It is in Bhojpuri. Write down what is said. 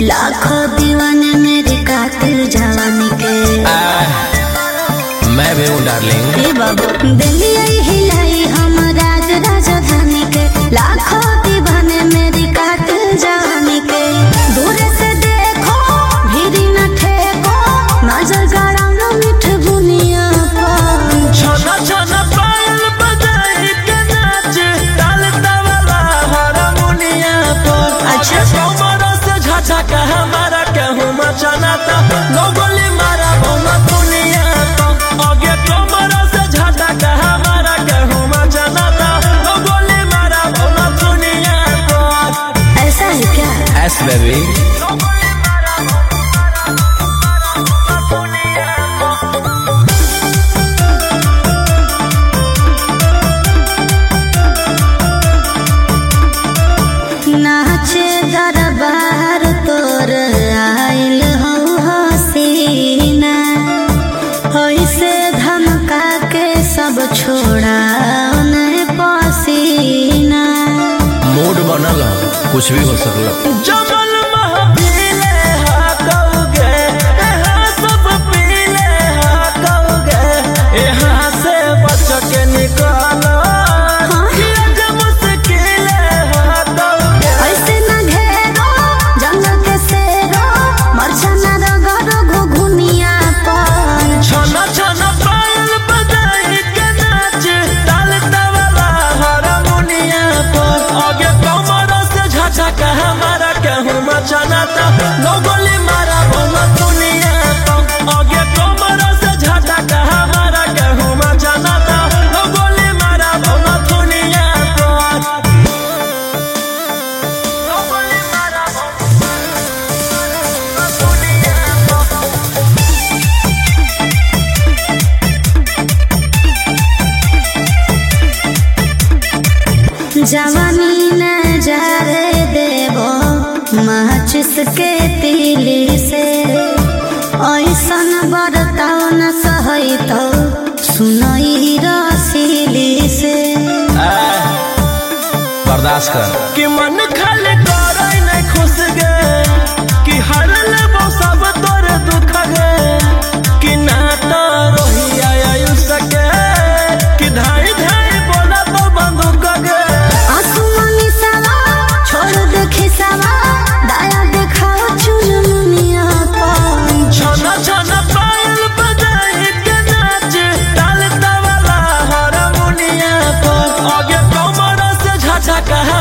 लाखों दीवाने मेरी कातिल जवानी के। मैं भी हूँ डार्लिंग। ए बाबू दिल्ली हिलाई हम राज राजधानी के। लाखों दीवाने मेरी कातिल जवानी के। दूर से देखो भीरी न ठेको नजर गड़ाऊं मिठ बुनिया पर। छना छना पायल बजाई के नाच डाल तबला हारमोनिया पर। अच्छा कमर से झटका हमारा कहूँ मचाना था लोगोली मारा भोमा दुनिया तो। आगे कमर से झटका हमारा कहूँ मचाना था लोगोली मारा भोमा दुनिया तो। ऐसा है क्या? Yes baby। नाचे दरबार तोर आइल हो हसीना। ऐसे धमका के सब छोड़ा उन्हें पसीना। मूड बनल कुछ भी हो सकल। जमल महफिले हाकौगे यहाँ सब पीले हाकौगे यहाँ से बच के निकल ऐसे न घेरो जंगल के शेरो मरछना रगड़ो घुघुनिया पर। छना छना पायल बजाई के नाच डाल तबला हारमोनिया पर। आगे कमर से झटका हमारा कहूँ मचाना था लोगोली मारा भोमा दुनिया तो। आगे कमर से झटका हमारा कहूँ मचाना था लोगोली मारा भोमा दुनिया तो। लोगोली मारा भोमा दुनिया तो। जवानी न जारे देवो माचिस के तीली से। ऐसन बरताओ न सहई तो सुनई रसीली से। बर्दाश्त कर कि मन खाली करे न खुश गे कि हर लेबो सब तोर दुख गे कि ना तो रोही आयु सके कि धाई धाई बोला तो बंदूक गे। आसमानी सवा छोड़ दे खिसवा दया दिखाओ चुनमुनिया पर। छना छना पायल बजाई के नाच डाल तबला हारमोनिया पर। आगे कमर से झटका